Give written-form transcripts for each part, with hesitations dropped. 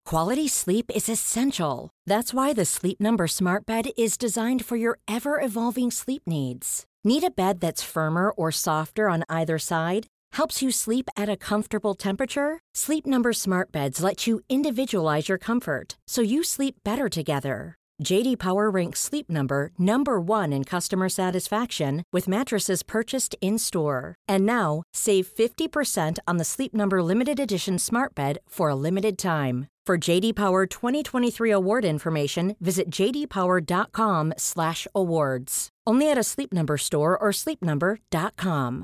Quality sleep is essential. That's why the Sleep Number Smart Bed is designed for your ever-evolving sleep needs. Need a bed that's firmer or softer on either side? Helps you sleep at a comfortable temperature? Sleep Number Smart Beds let you individualize your comfort, so you sleep better together. J.D. Power ranks Sleep Number number 1 in customer satisfaction with mattresses purchased in-store. And now, save 50% on the Sleep Number Limited Edition Smart Bed for a limited time. For J.D. Power 2023 award information, visit jdpower.com/awards. Only at a Sleep Number store or sleepnumber.com.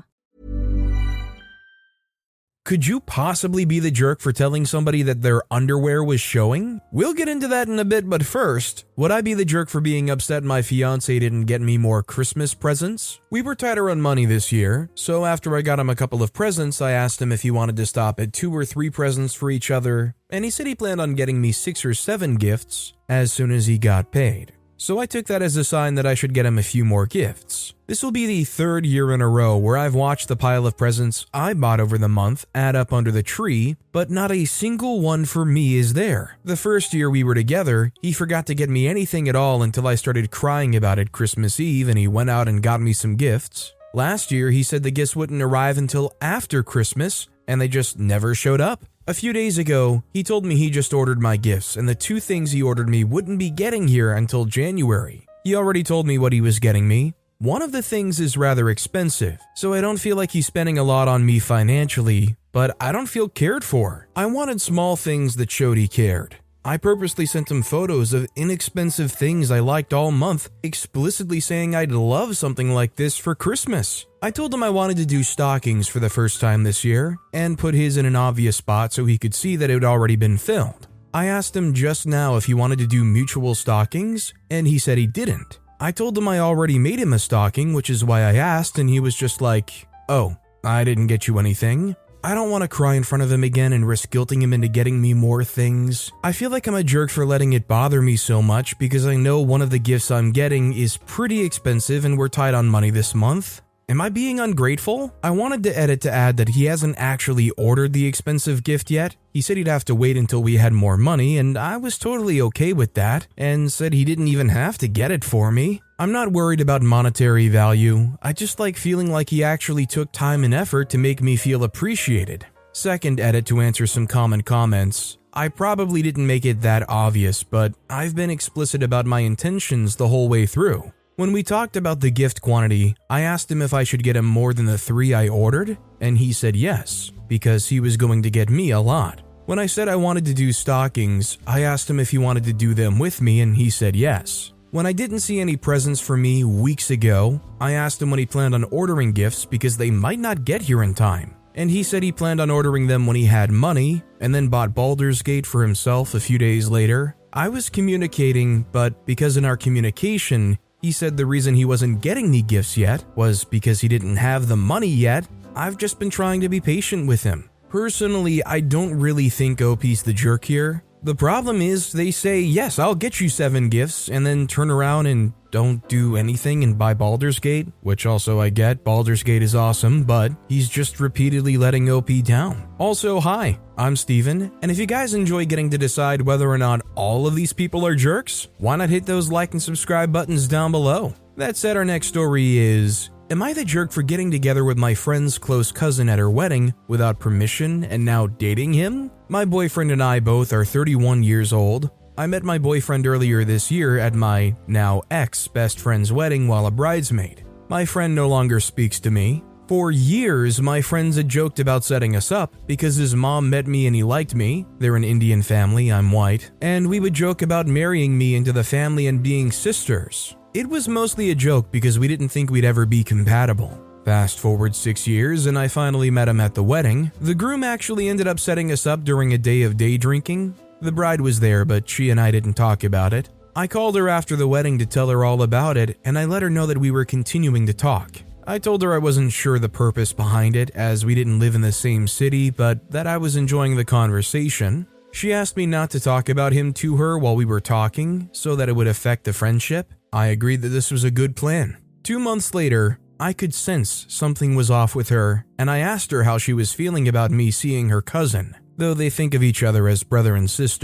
Could you possibly be the jerk for telling somebody that their underwear was showing? We'll get into that in a bit, but first, would I be the jerk for being upset my fiance didn't get me more Christmas presents? We were tighter on money this year, so after I got him a couple of presents, I asked him if he wanted to stop at 2 or 3 presents for each other, and he said he planned on getting me 6 or 7 gifts as soon as he got paid. So I took that as a sign that I should get him a few more gifts. This will be the 3rd year in a row where I've watched the pile of presents I bought over the month add up under the tree, but not a single one for me is there. The first year we were together, he forgot to get me anything at all until I started crying about it Christmas Eve and he went out and got me some gifts. Last year he said the gifts wouldn't arrive until after Christmas and they just never showed up. A few days ago, he told me he just ordered my gifts and the 2 things he ordered me wouldn't be getting here until January. He already told me what he was getting me. One of the things is rather expensive, so I don't feel like he's spending a lot on me financially, but I don't feel cared for. I wanted small things that showed he cared. I purposely sent him photos of inexpensive things I liked all month, explicitly saying I'd love something like this for Christmas. I told him I wanted to do stockings for the first time this year, and put his in an obvious spot so he could see that it had already been filled. I asked him just now if he wanted to do mutual stockings, and he said he didn't. I told him I already made him a stocking, which is why I asked, and he was just like, "Oh, I didn't get you anything." I don't want to cry in front of him again and risk guilting him into getting me more things. I feel like I'm a jerk for letting it bother me so much because I know one of the gifts I'm getting is pretty expensive and we're tight on money this month. Am I being ungrateful? I wanted to edit to add that he hasn't actually ordered the expensive gift yet. He said he'd have to wait until we had more money, and I was totally okay with that, and said he didn't even have to get it for me. I'm not worried about monetary value. I just like feeling like he actually took time and effort to make me feel appreciated. Second edit to answer some common comments. I probably didn't make it that obvious, but I've been explicit about my intentions the whole way through. When we talked about the gift quantity, I asked him if I should get him more than the 3 I ordered, and he said yes, because he was going to get me a lot. When I said I wanted to do stockings, I asked him if he wanted to do them with me, and he said yes. When I didn't see any presents for me weeks ago, I asked him when he planned on ordering gifts because they might not get here in time. And he said he planned on ordering them when he had money, and then bought Baldur's Gate for himself a few days later. I was communicating, but because in our communication, he said the reason he wasn't getting me gifts yet was because he didn't have the money yet. I've just been trying to be patient with him. Personally, I don't really think OP's the jerk here. The problem is they say, yes, I'll get you 7 gifts, and then turn around and don't do anything and buy Baldur's Gate, which also I get. Baldur's Gate is awesome, but he's just repeatedly letting OP down. Also, hi, I'm Steven, and if you guys enjoy getting to decide whether or not all of these people are jerks, why not hit those like and subscribe buttons down below? That said, our next story is, am I the jerk for getting together with my friend's close cousin at her wedding without permission and now dating him? My boyfriend and I both are 31 years old. I met my boyfriend earlier this year at my now ex-best friend's wedding while a bridesmaid. My friend no longer speaks to me. For years, my friends had joked about setting us up because his mom met me and he liked me. They're an Indian family, I'm white. And we would joke about marrying me into the family and being sisters. It was mostly a joke because we didn't think we'd ever be compatible. Fast forward 6 years and I finally met him at the wedding. The groom actually ended up setting us up during a day of day drinking. The bride was there, but she and I didn't talk about it. I called her after the wedding to tell her all about it, and I let her know that we were continuing to talk. I told her I wasn't sure the purpose behind it, as we didn't live in the same city, but that I was enjoying the conversation. She asked me not to talk about him to her while we were talking, so that it would affect the friendship. I agreed that this was a good plan. 2 months later, I could sense something was off with her, and I asked her how she was feeling about me seeing her cousin. Though they think of each other as brother and sister,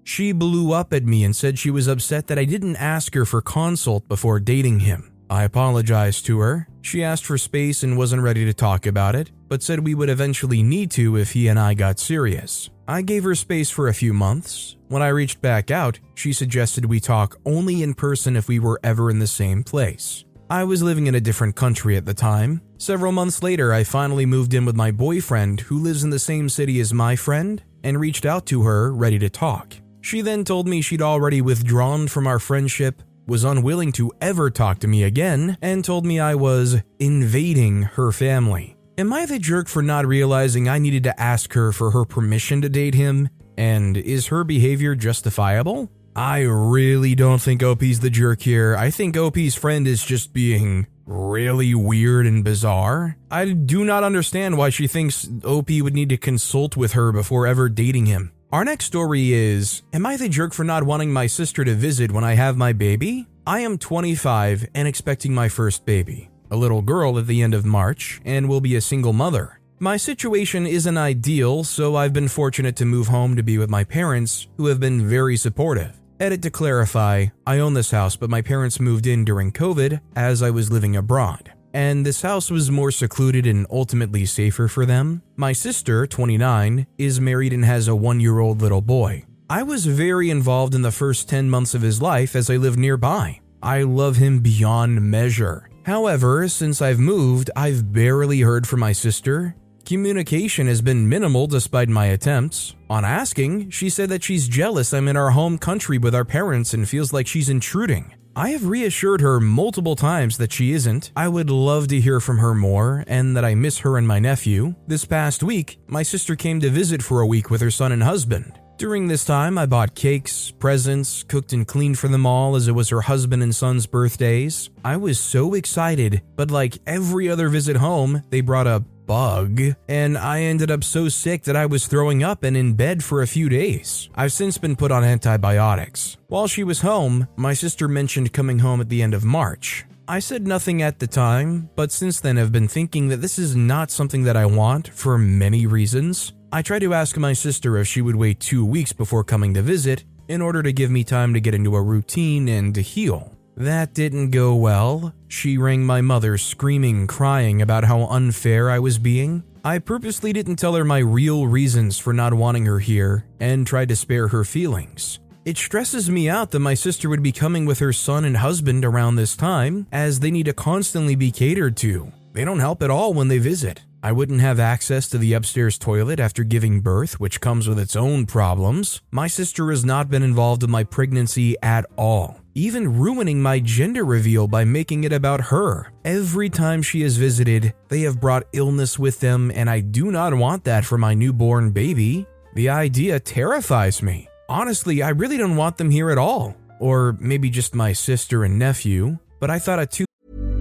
She blew up at me and said she was upset that I didn't ask her for consult before dating him. I apologized to her. She asked for space and wasn't ready to talk about it, but said we would eventually need to if he and I got serious. I gave her space for a few months. When I reached back out, she suggested we talk only in person if we were ever in the same place. I was living in a different country at the time. Several months later, I finally moved in with my boyfriend, who lives in the same city as my friend, and reached out to her, ready to talk. She then told me she'd already withdrawn from our friendship, was unwilling to ever talk to me again, and told me I was invading her family. Am I the jerk for not realizing I needed to ask her for her permission to date him? And is her behavior justifiable? I really don't think OP's the jerk here. I think OP's friend is just being really weird and bizarre. I do not understand why she thinks OP would need to consult with her before ever dating him. Our next story is, am I the jerk for not wanting my sister to visit when I have my baby? I am 25 and expecting my first baby, a little girl at the end of March, and will be a single mother. My situation isn't ideal, so I've been fortunate to move home to be with my parents, who have been very supportive. Edit to clarify, I own this house, but my parents moved in during COVID as I was living abroad. And this house was more secluded and ultimately safer for them. My sister, 29, is married and has a 1-year-old little boy. I was very involved in the first 10 months of his life as I lived nearby. I love him beyond measure. However, since I've moved, I've barely heard from my sister. Communication has been minimal despite my attempts. On asking, she said that she's jealous I'm in our home country with our parents and feels like she's intruding. I have reassured her multiple times that she isn't. I would love to hear from her more and that I miss her and my nephew. This past week, my sister came to visit for a week with her son and husband. During this time, I bought cakes, presents, cooked and cleaned for them all as it was her husband and son's birthdays. I was so excited, but like every other visit home, they brought a bug, and I ended up so sick that I was throwing up and in bed for a few days. I've since been put on antibiotics. While she was home, my sister mentioned coming home at the end of March. I said nothing at the time, but since then have been thinking that this is not something that I want for many reasons. I tried to ask my sister if she would wait 2 weeks before coming to visit in order to give me time to get into a routine and to heal. That didn't go well. She rang my mother screaming, crying about how unfair I was being. I purposely didn't tell her my real reasons for not wanting her here and tried to spare her feelings. It stresses me out that my sister would be coming with her son and husband around this time, as they need to constantly be catered to. They don't help at all when they visit. I wouldn't have access to the upstairs toilet after giving birth, which comes with its own problems. My sister has not been involved in my pregnancy at all, even ruining my gender reveal by making it about her. Every time she has visited, they have brought illness with them, and I do not want that for my newborn baby. The idea terrifies me. Honestly, I really don't want them here at all. Or maybe just my sister and nephew, but I thought a two.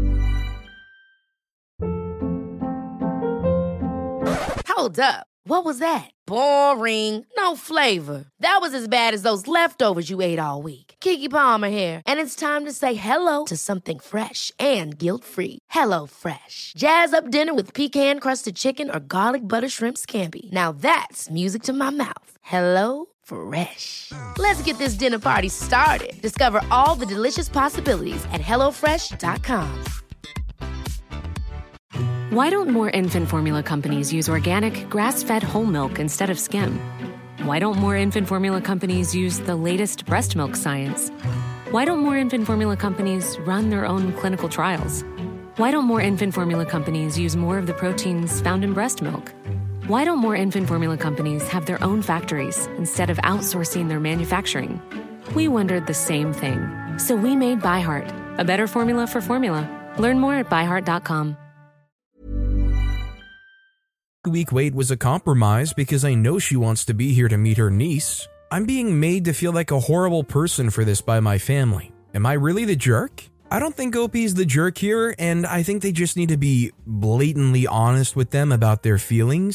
Hold up. What was that? Boring. No flavor. That was as bad as those leftovers you ate all week. Keke Palmer here, and it's time to say hello to something fresh and guilt-free. Hello Fresh. Jazz up dinner with pecan-crusted chicken or garlic butter shrimp scampi. Now that's music to my mouth. Hello Fresh. Let's get this dinner party started. Discover all the delicious possibilities at hellofresh.com. Why don't more infant formula companies use organic, grass-fed whole milk instead of skim? Why don't more infant formula companies use the latest breast milk science? Why don't more infant formula companies run their own clinical trials? Why don't more infant formula companies use more of the proteins found in breast milk? Why don't more infant formula companies have their own factories instead of outsourcing their manufacturing? We wondered the same thing. So we made ByHeart, a better formula for formula. Learn more at byheart.com. Week wait was a compromise because I know she wants to be here to meet her niece. I'm being made to feel like a horrible person for this by my family. Am I really the jerk? I don't think OP's the jerk here, and I think they just need to be blatantly honest with them about their feelings.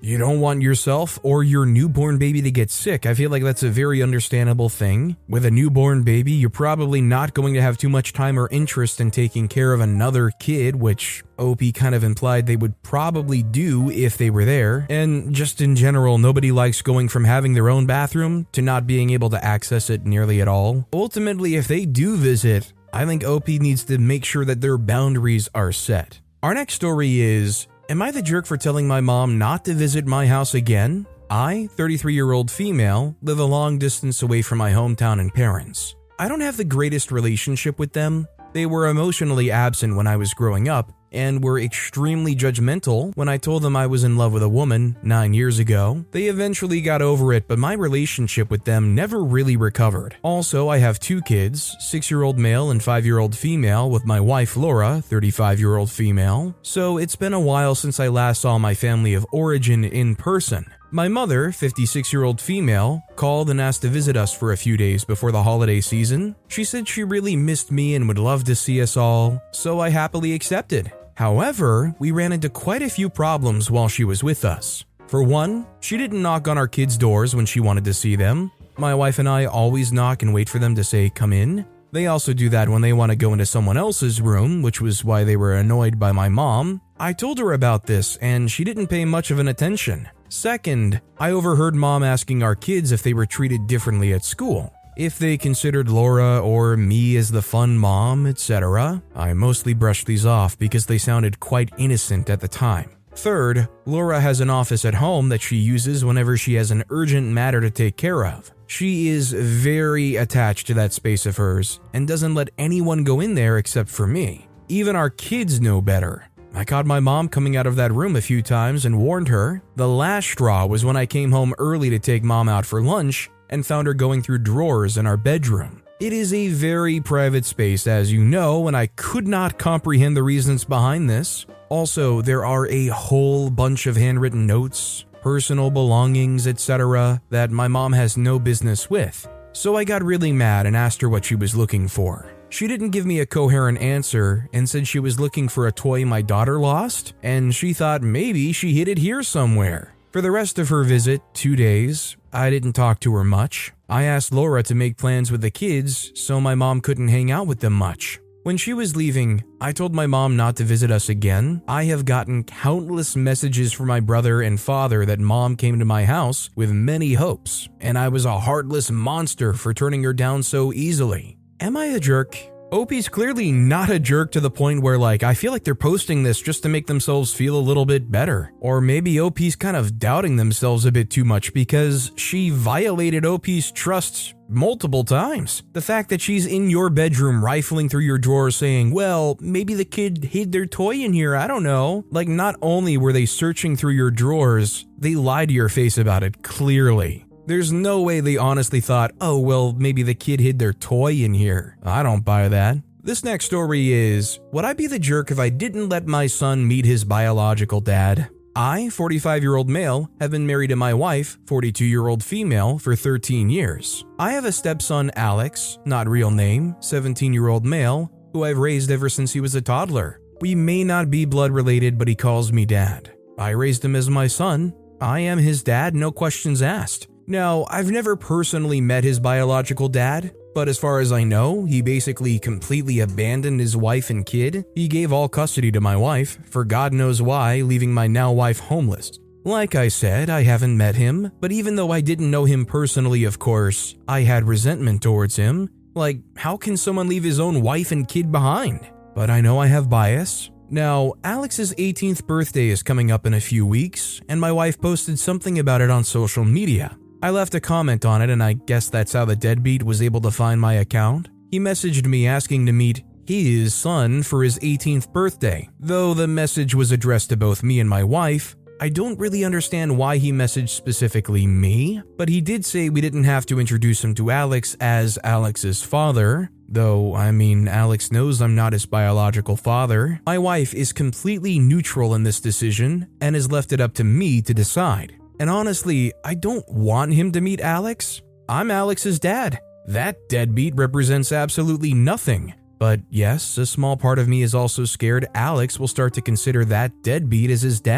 You don't want yourself or your newborn baby to get sick. I feel like that's a very understandable thing. With a newborn baby, you're probably not going to have too much time or interest in taking care of another kid, which OP kind of implied they would probably do if they were there. And just in general, nobody likes going from having their own bathroom to not being able to access it nearly at all. Ultimately, if they do visit, I think OP needs to make sure that their boundaries are set. Our next story is, am I the jerk for telling my mom not to visit my house again? I, 33-year-old female, live a long distance away from my hometown and parents. I don't have the greatest relationship with them. They were emotionally absent when I was growing up and were extremely judgmental when I told them I was in love with a woman 9 years ago. They eventually got over it, but my relationship with them never really recovered. Also, I have 2 kids, 6-year-old male and 5-year-old female, with my wife Laura, 35-year-old female. So it's been a while since I last saw my family of origin in person. My mother, 56-year-old female, called and asked to visit us for a few days before the holiday season. She said she really missed me and would love to see us all, so I happily accepted. However, we ran into quite a few problems while she was with us. For one, she didn't knock on our kids' doors when she wanted to see them. My wife and I always knock and wait for them to say, "Come in." They also do that when they want to go into someone else's room, which was why they were annoyed by my mom. I told her about this, and she didn't pay much of an attention. Second, I overheard mom asking our kids if they were treated differently at school, if they considered Laura or me as the fun mom, etc. I mostly brushed these off because they sounded quite innocent at the time. Third, Laura has an office at home that she uses whenever she has an urgent matter to take care of. She is very attached to that space of hers and doesn't let anyone go in there except for me. Even our kids know better. I caught my mom coming out of that room a few times and warned her. The last straw was when I came home early to take mom out for lunch and found her going through drawers in our bedroom. It is a very private space, as you know, and I could not comprehend the reasons behind this. Also, there are a whole bunch of handwritten notes, personal belongings, etc. that my mom has no business with. So I got really mad and asked her what she was looking for. She didn't give me a coherent answer and said she was looking for a toy my daughter lost, and she thought maybe she hid it here somewhere. For the rest of her visit, 2 days, I didn't talk to her much. I asked Laura to make plans with the kids so my mom couldn't hang out with them much. When she was leaving, I told my mom not to visit us again. I have gotten countless messages from my brother and father that mom came to my house with many hopes, and I was a heartless monster for turning her down so easily. Am I a jerk? OP's clearly not a jerk to the point where, I feel like they're posting this just to make themselves feel a little bit better. Or maybe OP's kind of doubting themselves a bit too much because she violated OP's trust multiple times. The fact that she's in your bedroom rifling through your drawers saying, well, maybe the kid hid their toy in here, I don't know. Not only were they searching through your drawers, they lied to your face about it clearly. There's no way they honestly thought, oh, well, maybe the kid hid their toy in here. I don't buy that. This next story is, would I be the jerk if I didn't let my son meet his biological dad? I, 45-year-old male, have been married to my wife, 42-year-old female, for 13 years. I have a stepson, Alex, not real name, 17-year-old male, who I've raised ever since he was a toddler. We may not be blood related, but he calls me dad. I raised him as my son. I am his dad, no questions asked. Now, I've never personally met his biological dad, but as far as I know, he basically completely abandoned his wife and kid. He gave all custody to my wife, for God knows why, leaving my now wife homeless. Like I said, I haven't met him, but even though I didn't know him personally, of course, I had resentment towards him. How can someone leave his own wife and kid behind? But I know I have bias. Now, Alex's 18th birthday is coming up in a few weeks, and my wife posted something about it on social media. I left a comment on it, and I guess that's how the deadbeat was able to find my account. He messaged me asking to meet his son for his 18th birthday. Though the message was addressed to both me and my wife, I don't really understand why he messaged specifically me, but he did say we didn't have to introduce him to Alex as Alex's father. Though, Alex knows I'm not his biological father. My wife is completely neutral in this decision and has left it up to me to decide. And honestly, I don't want him to meet Alex. I'm Alex's dad. That deadbeat represents absolutely nothing. But yes, a small part of me is also scared Alex will start to consider that deadbeat as his dad.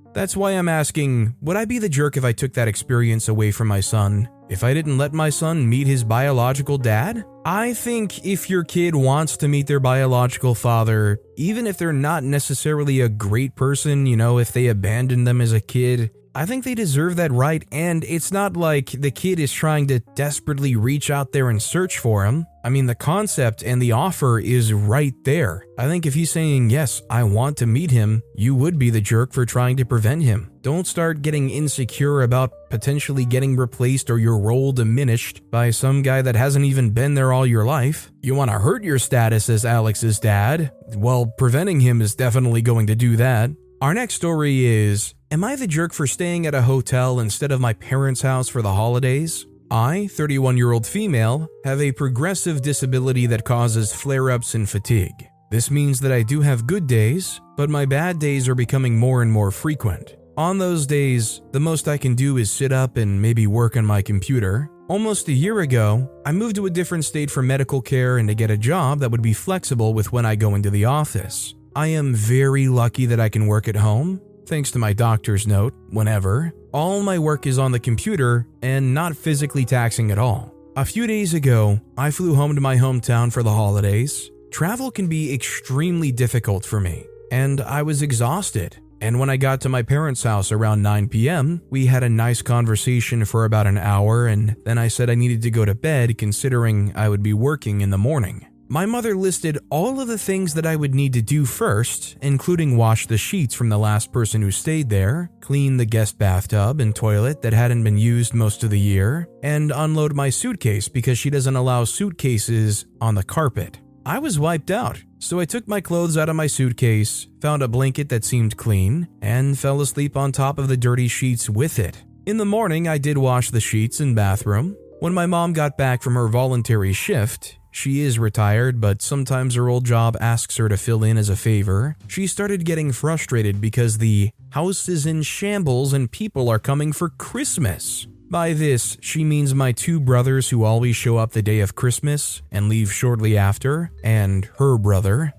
That's why I'm asking, would I be the jerk if I took that experience away from my son? If I didn't let my son meet his biological dad? I think if your kid wants to meet their biological father, even if they're not necessarily a great person, if they abandoned them as a kid, I think they deserve that right, and it's not like the kid is trying to desperately reach out there and search for him. I mean, the concept and the offer is right there. I think if he's saying, yes, I want to meet him, you would be the jerk for trying to prevent him. Don't start getting insecure about potentially getting replaced or your role diminished by some guy that hasn't even been there all your life. You want to hurt your status as Alex's dad? Well, preventing him is definitely going to do that. Our next story is, am I the jerk for staying at a hotel instead of my parents' house for the holidays? I, 31-year-old female, have a progressive disability that causes flare-ups and fatigue. This means that I do have good days, but my bad days are becoming more and more frequent. On those days, the most I can do is sit up and maybe work on my computer. Almost a year ago, I moved to a different state for medical care and to get a job that would be flexible with when I go into the office. I am very lucky that I can work at home, thanks to my doctor's note, whenever. All my work is on the computer and not physically taxing at all. A few days ago, I flew home to my hometown for the holidays. Travel can be extremely difficult for me, and I was exhausted. And when I got to my parents' house around 9 p.m., we had a nice conversation for about an hour, and then I said I needed to go to bed considering I would be working in the morning. My mother listed all of the things that I would need to do first, including wash the sheets from the last person who stayed there, clean the guest bathtub and toilet that hadn't been used most of the year, and unload my suitcase because she doesn't allow suitcases on the carpet. I was wiped out, so I took my clothes out of my suitcase, found a blanket that seemed clean, and fell asleep on top of the dirty sheets with it. In the morning, I did wash the sheets and bathroom. When my mom got back from her voluntary shift, she is retired, but sometimes her old job asks her to fill in as a favor. She started getting frustrated because the house is in shambles and people are coming for Christmas. By this, she means my two brothers who always show up the day of Christmas and leave shortly after, and her brother.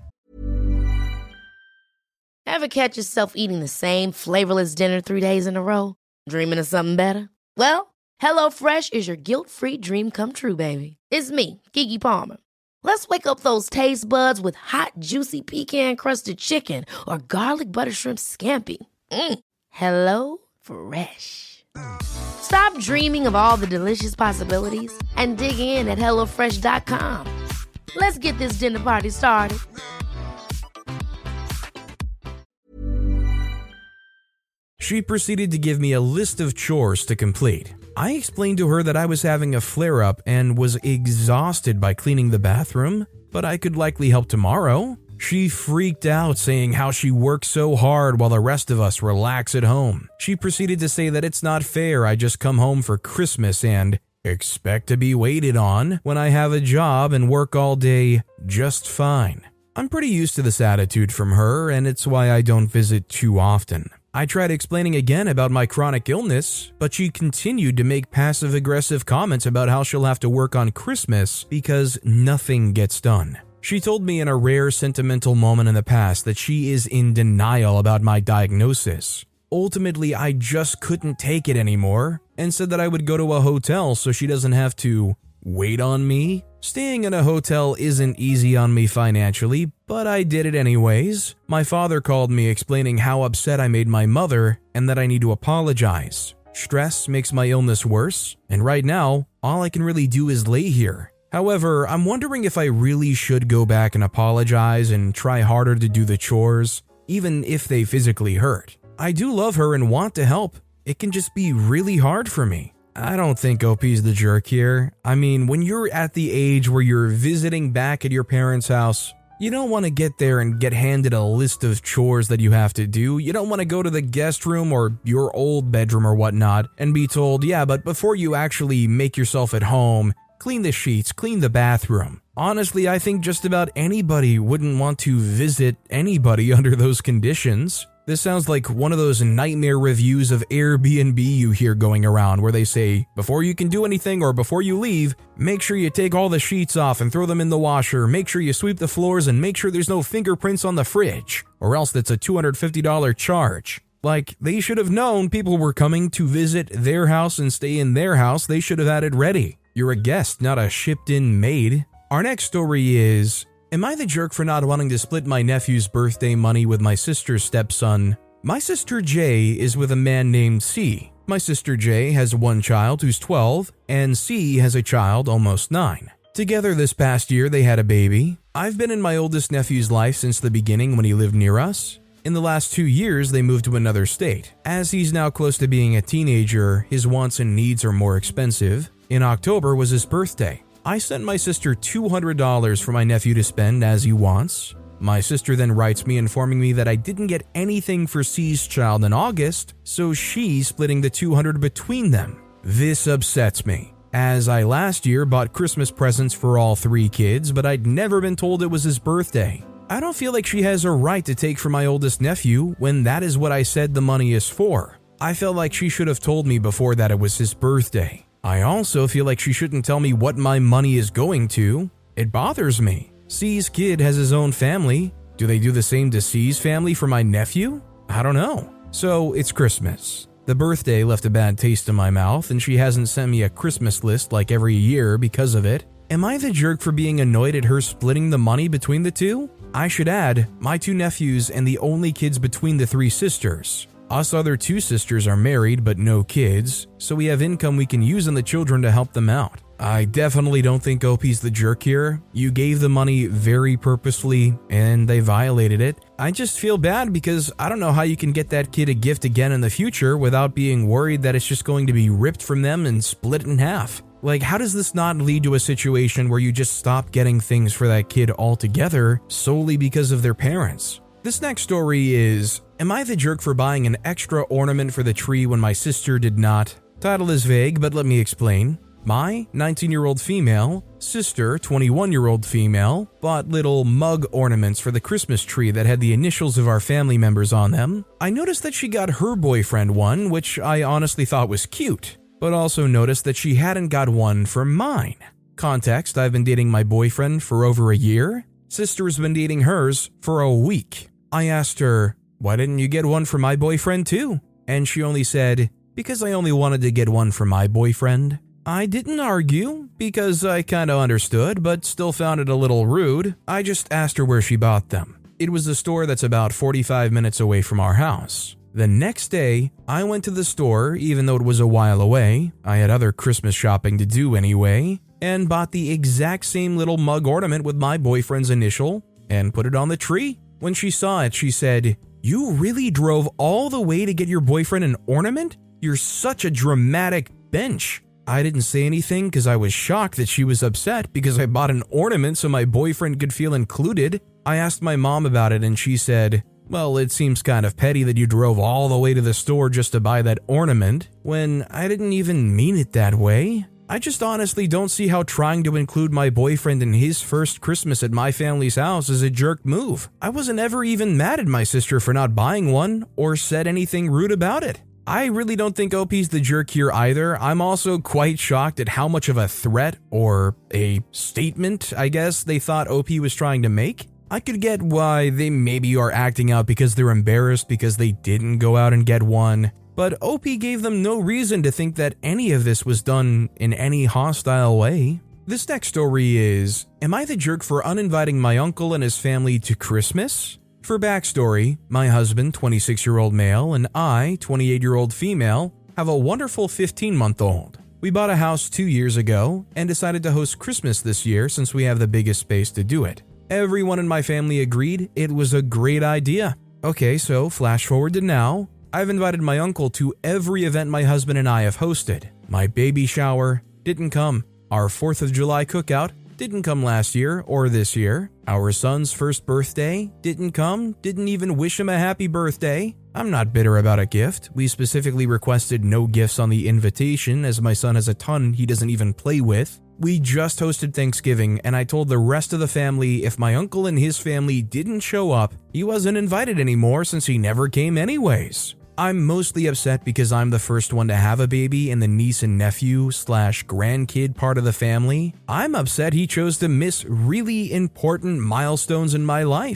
Ever catch yourself eating the same flavorless dinner 3 days in a row? Dreaming of something better? Well, HelloFresh is your guilt-free dream come true, baby. It's me, Keke Palmer. Let's wake up those taste buds with hot, juicy pecan-crusted chicken or garlic butter shrimp scampi. Hello Fresh. Stop dreaming of all the delicious possibilities and dig in at HelloFresh.com. Let's get this dinner party started. She proceeded to give me a list of chores to complete. I explained to her that I was having a flare-up and was exhausted by cleaning the bathroom, but I could likely help tomorrow. She freaked out, saying how she works so hard while the rest of us relax at home. She proceeded to say that it's not fair I just come home for Christmas and expect to be waited on when I have a job and work all day just fine. I'm pretty used to this attitude from her, and it's why I don't visit too often. I tried explaining again about my chronic illness, but she continued to make passive-aggressive comments about how she'll have to work on Christmas because nothing gets done. She told me in a rare sentimental moment in the past that she is in denial about my diagnosis. Ultimately, I just couldn't take it anymore and said that I would go to a hotel so she doesn't have to wait on me. Staying in a hotel isn't easy on me financially, but I did it anyways. My father called me explaining how upset I made my mother and that I need to apologize. Stress makes my illness worse, and right now, all I can really do is lay here. However, I'm wondering if I really should go back and apologize and try harder to do the chores, even if they physically hurt. I do love her and want to help. It can just be really hard for me. I don't think OP's the jerk here. I mean, when you're at the age where you're visiting back at your parents' house, you don't want to get there and get handed a list of chores that you have to do. You don't want to go to the guest room or your old bedroom or whatnot and be told, yeah, but before you actually make yourself at home, clean the sheets, clean the bathroom. Honestly, I think just about anybody wouldn't want to visit anybody under those conditions. This sounds like one of those nightmare reviews of Airbnb you hear going around where they say, before you can do anything or before you leave, make sure you take all the sheets off and throw them in the washer, make sure you sweep the floors and make sure there's no fingerprints on the fridge, or else that's a $250 charge. Like, they should have known people were coming to visit their house and stay in their house. They should have had it ready. You're a guest, not a shipped-in maid. Our next story is, am I the jerk for not wanting to split my nephew's birthday money with my sister's stepson? My sister J is with a man named C. My sister J has one child who's 12, and C has a child almost 9. Together this past year, they had a baby. I've been in my oldest nephew's life since the beginning when he lived near us. In the last 2 years, they moved to another state. As he's now close to being a teenager, his wants and needs are more expensive. In October was his birthday. I sent my sister $200 for my nephew to spend as he wants. My sister then writes me informing me that I didn't get anything for C's child in August, so she's splitting the $200 between them. This upsets me, as I last year bought Christmas presents for all 3 kids, but I'd never been told it was his birthday. I don't feel like she has a right to take from my oldest nephew when that is what I said the money is for. I felt like she should have told me before that it was his birthday. I also feel like she shouldn't tell me what my money is going to. It bothers me. C's kid has his own family. Do they do the same to C's family for my nephew? I don't know. So it's Christmas. The birthday left a bad taste in my mouth, and she hasn't sent me a Christmas list like every year because of it. Am I the jerk for being annoyed at her splitting the money between the two? I should add, my 2 nephews and the only kids between the 3 sisters. Us other 2 sisters are married but no kids, so we have income we can use on the children to help them out. I definitely don't think OP's the jerk here. You gave the money very purposefully and they violated it. I just feel bad because I don't know how you can get that kid a gift again in the future without being worried that it's just going to be ripped from them and split in half. Like, how does this not lead to a situation where you just stop getting things for that kid altogether solely because of their parents? This next story is, am I the jerk for buying an extra ornament for the tree when my sister did not? Title is vague, but let me explain. My 19-year-old female sister, 21-year-old female, bought little mug ornaments for the Christmas tree that had the initials of our family members on them. I noticed that she got her boyfriend one, which I honestly thought was cute, but also noticed that she hadn't got one for mine. Context, I've been dating my boyfriend for over a year. Sister's been dating hers for a week. I asked her, why didn't you get one for my boyfriend too? And she only said, because I only wanted to get one for my boyfriend. I didn't argue, because I kinda understood, but still found it a little rude. I just asked her where she bought them. It was a store that's about 45 minutes away from our house. The next day, I went to the store, even though it was a while away. I had other Christmas shopping to do anyway, and bought the exact same little mug ornament with my boyfriend's initial, and put it on the tree. When she saw it, she said, "You really drove all the way to get your boyfriend an ornament? You're such a dramatic bench." I didn't say anything because I was shocked that she was upset because I bought an ornament so my boyfriend could feel included. I asked my mom about it and she said, well, it seems kind of petty that you drove all the way to the store just to buy that ornament when I didn't even mean it that way. I just honestly don't see how trying to include my boyfriend in his first Christmas at my family's house is a jerk move. I wasn't ever even mad at my sister for not buying one or said anything rude about it. I really don't think OP's the jerk here either. I'm also quite shocked at how much of a threat or a statement, I guess, they thought OP was trying to make. I could get why they maybe are acting out because they're embarrassed because they didn't go out and get one, but OP gave them no reason to think that any of this was done in any hostile way. This next story is, am I the jerk for uninviting my uncle and his family to Christmas? For backstory, my husband, 26-year-old male, and I, 28-year-old female, have a wonderful 15-month-old. We bought a house 2 years ago and decided to host Christmas this year since we have the biggest space to do it. Everyone in my family agreed it was a great idea. Okay, so flash forward to now. I've invited my uncle to every event my husband and I have hosted. My baby shower didn't come. Our 4th of July cookout didn't come last year or this year. Our son's first birthday didn't come, didn't even wish him a happy birthday. I'm not bitter about a gift. We specifically requested no gifts on the invitation as my son has a ton he doesn't even play with. We just hosted Thanksgiving and I told the rest of the family if my uncle and his family didn't show up, he wasn't invited anymore since he never came anyways. I'm mostly upset because I'm the first one to have a baby in the niece and nephew/grandkid part of the family. I'm upset he chose to miss really important milestones in my life.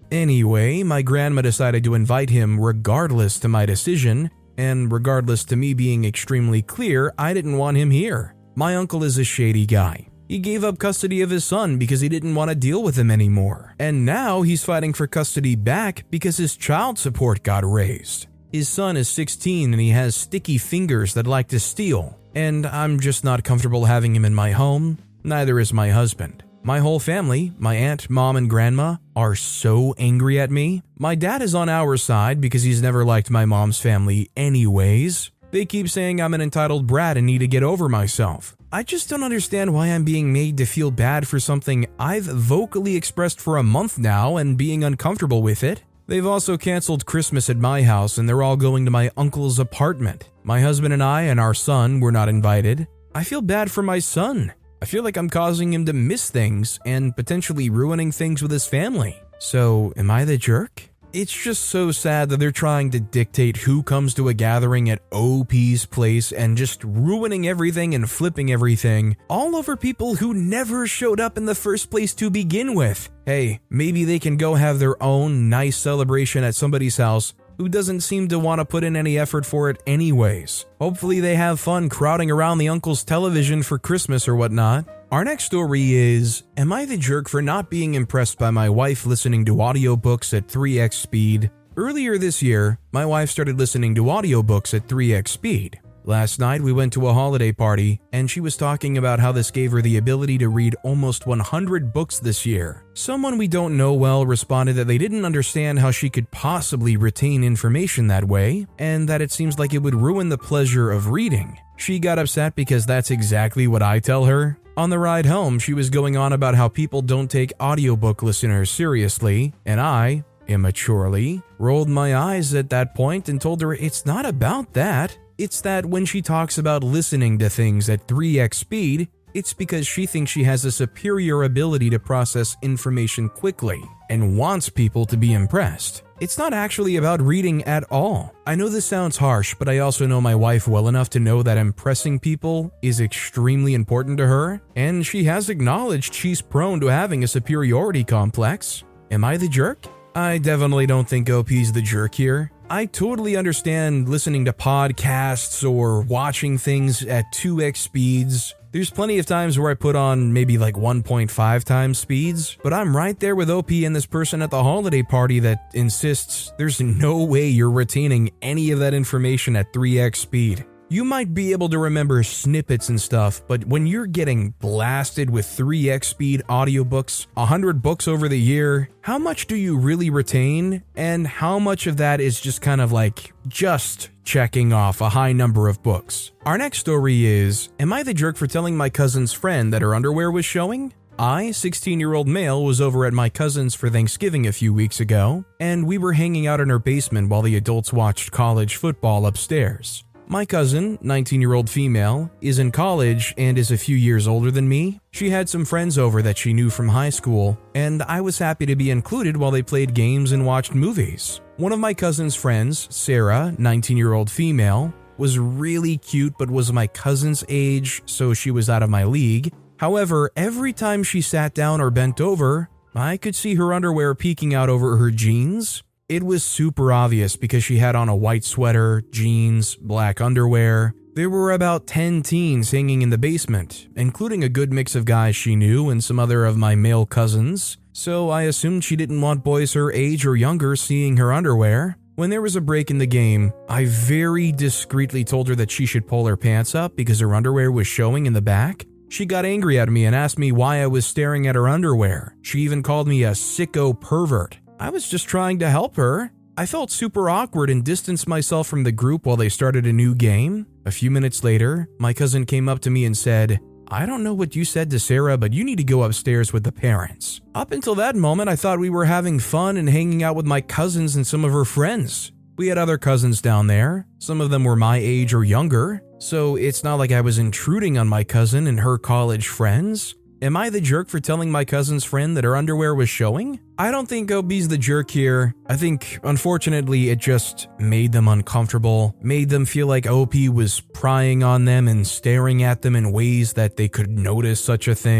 Anyway, my grandma decided to invite him regardless to my decision, and regardless to me being extremely clear, I didn't want him here. My uncle is a shady guy. He gave up custody of his son because he didn't want to deal with him anymore. And now he's fighting for custody back because his child support got raised. His son is 16 and he has sticky fingers that like to steal. And I'm just not comfortable having him in my home. Neither is my husband. My whole family, my aunt, mom, and grandma, are so angry at me. My dad is on our side because he's never liked my mom's family anyways. They keep saying I'm an entitled brat and need to get over myself. I just don't understand why I'm being made to feel bad for something I've vocally expressed for a month now and being uncomfortable with it. They've also canceled Christmas at my house and they're all going to my uncle's apartment. My husband and I and our son were not invited. I feel bad for my son. I feel like I'm causing him to miss things and potentially ruining things with his family. So, am I the jerk? It's just so sad that they're trying to dictate who comes to a gathering at OP's place and just ruining everything and flipping everything, all over people who never showed up in the first place to begin with. Hey, maybe they can go have their own nice celebration at somebody's house who doesn't seem to want to put in any effort for it anyways. Hopefully they have fun crowding around the uncle's television for Christmas or whatnot. Our next story is, am I the jerk for not being impressed by my wife listening to audiobooks at 3x speed? Earlier this year, my wife started listening to audiobooks at 3x speed. Last night we went to a holiday party and she was talking about how this gave her the ability to read almost 100 books this year. Someone we don't know well responded that they didn't understand how she could possibly retain information that way and that it seems like it would ruin the pleasure of reading. She got upset because that's exactly what I tell her. On the ride home, she was going on about how people don't take audiobook listeners seriously, and I, immaturely, rolled my eyes at that point and told her it's not about that. It's that when she talks about listening to things at 3x speed, it's because she thinks she has a superior ability to process information quickly and wants people to be impressed. It's not actually about reading at all. I know this sounds harsh, but I also know my wife well enough to know that impressing people is extremely important to her, and she has acknowledged she's prone to having a superiority complex. Am I the jerk? I definitely don't think OP's the jerk here. I totally understand listening to podcasts or watching things at 2x speeds. There's plenty of times where I put on maybe like 1.5 times speeds, but I'm right there with OP and this person at the holiday party that insists there's no way you're retaining any of that information at 3x speed. You might be able to remember snippets and stuff, but when you're getting blasted with 3x speed audiobooks, 100 books over the year, how much do you really retain? And how much of that is just kind of like just checking off a high number of books? Our next story is, am I the jerk for telling my cousin's friend that her underwear was showing? I, 16-year-old male, was over at my cousin's for Thanksgiving a few weeks ago, and we were hanging out in her basement while the adults watched college football upstairs. My cousin, 19-year-old female, is in college and is a few years older than me. She had some friends over that she knew from high school, and I was happy to be included while they played games and watched movies. One of my cousin's friends, Sarah, 19-year-old female, was really cute but was my cousin's age, so she was out of my league. However, every time she sat down or bent over, I could see her underwear peeking out over her jeans. It was super obvious because she had on a white sweater, jeans, black underwear. There were about 10 teens hanging in the basement, including a good mix of guys she knew and some other of my male cousins, so I assumed she didn't want boys her age or younger seeing her underwear. When there was a break in the game, I very discreetly told her that she should pull her pants up because her underwear was showing in the back. She got angry at me and asked me why I was staring at her underwear. She even called me a sicko pervert. I was just trying to help her. I felt super awkward and distanced myself from the group while they started a new game. A few minutes later, my cousin came up to me and said, "I don't know what you said to Sarah, but you need to go upstairs with the parents." Up until that moment, I thought we were having fun and hanging out with my cousins and some of her friends. We had other cousins down there. Some of them were my age or younger, so it's not like I was intruding on my cousin and her college friends. Am I the jerk for telling my cousin's friend that her underwear was showing? I don't think OP's the jerk here. I think, unfortunately, it just made them uncomfortable, made them feel like OP was prying on them and staring at them in ways that they could notice such a thing.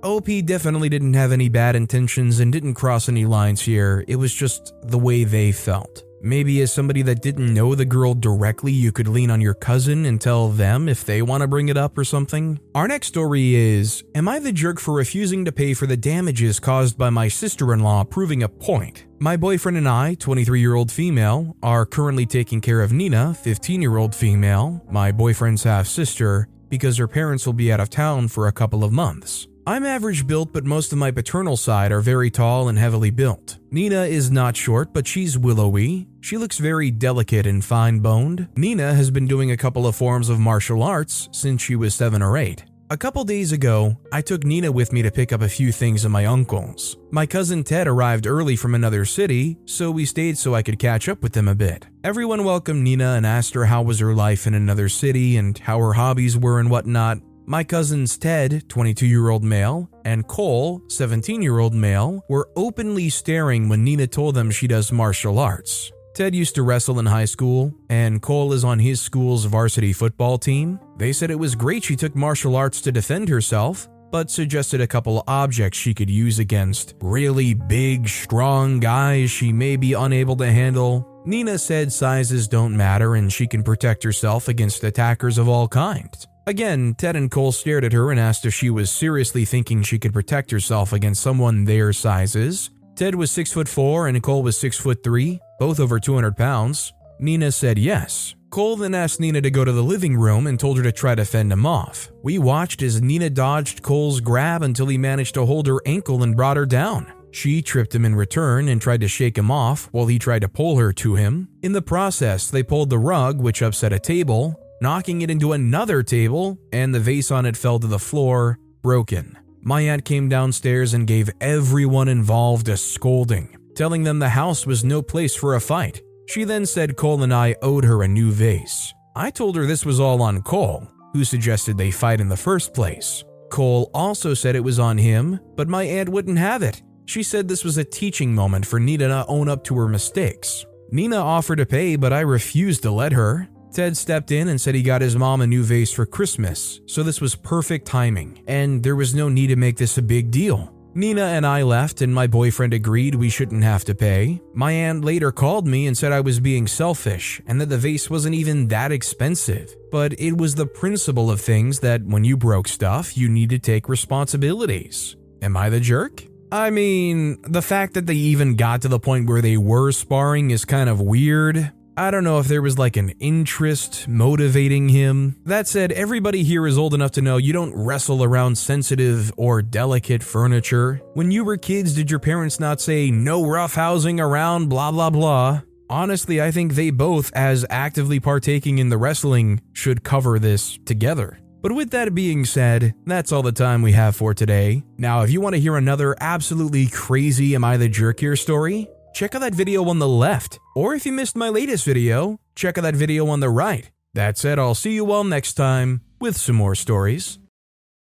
OP definitely didn't have any bad intentions and didn't cross any lines here, it was just the way they felt. Maybe as somebody that didn't know the girl directly, you could lean on your cousin and tell them if they want to bring it up or something. Our next story is, am I the jerk for refusing to pay for the damages caused by my sister-in-law proving a point? My boyfriend and I, 23-year-old female, are currently taking care of Nina, 15-year-old female, my boyfriend's half-sister, because her parents will be out of town for a couple of months. I'm average built, but most of my paternal side are very tall and heavily built. Nina is not short, but she's willowy. She looks very delicate and fine-boned. Nina has been doing a couple of forms of martial arts since she was 7 or 8. A couple days ago, I took Nina with me to pick up a few things of my uncle's. My cousin Ted arrived early from another city, so we stayed so I could catch up with them a bit. Everyone welcomed Nina and asked her how was her life in another city and how her hobbies were and whatnot. My cousins Ted, 22-year-old male, and Cole, 17-year-old male, were openly staring when Nina told them she does martial arts. Ted used to wrestle in high school, and Cole is on his school's varsity football team. They said it was great she took martial arts to defend herself, but suggested a couple objects she could use against really big, strong guys she may be unable to handle. Nina said sizes don't matter and she can protect herself against attackers of all kinds. Again, Ted and Cole stared at her and asked if she was seriously thinking she could protect herself against someone their sizes. Ted was 6'4" and Cole was 6'3", both over 200 pounds. Nina said yes. Cole then asked Nina to go to the living room and told her to try to fend him off. We watched as Nina dodged Cole's grab until he managed to hold her ankle and brought her down. She tripped him in return and tried to shake him off while he tried to pull her to him. In the process, they pulled the rug, which upset a table, knocking it into another table, and the vase on it fell to the floor, broken. My aunt came downstairs and gave everyone involved a scolding, telling them the house was no place for a fight. She then said Cole and I owed her a new vase. I told her this was all on Cole, who suggested they fight in the first place. Cole also said it was on him, but my aunt wouldn't have it. She said this was a teaching moment for Nina to own up to her mistakes. Nina offered to pay, but I refused to let her. Ted stepped in and said he got his mom a new vase for Christmas, so this was perfect timing, and there was no need to make this a big deal. Nina and I left and my boyfriend agreed we shouldn't have to pay. My aunt later called me and said I was being selfish and that the vase wasn't even that expensive, but it was the principle of things that when you broke stuff, you need to take responsibilities. Am I the jerk? I mean, the fact that they even got to the point where they were sparring is kind of weird. I don't know if there was like an interest motivating him. That said, everybody here is old enough to know you don't wrestle around sensitive or delicate furniture. When you were kids, did your parents not say no roughhousing around blah blah blah? Honestly, I think they both, as actively partaking in the wrestling, should cover this together. But with that being said, that's all the time we have for today. Now, if you want to hear another absolutely crazy Am I the Jerk Here story, check out that video on the left. Or if you missed my latest video, check out that video on the right. That said, I'll see you all next time with some more stories.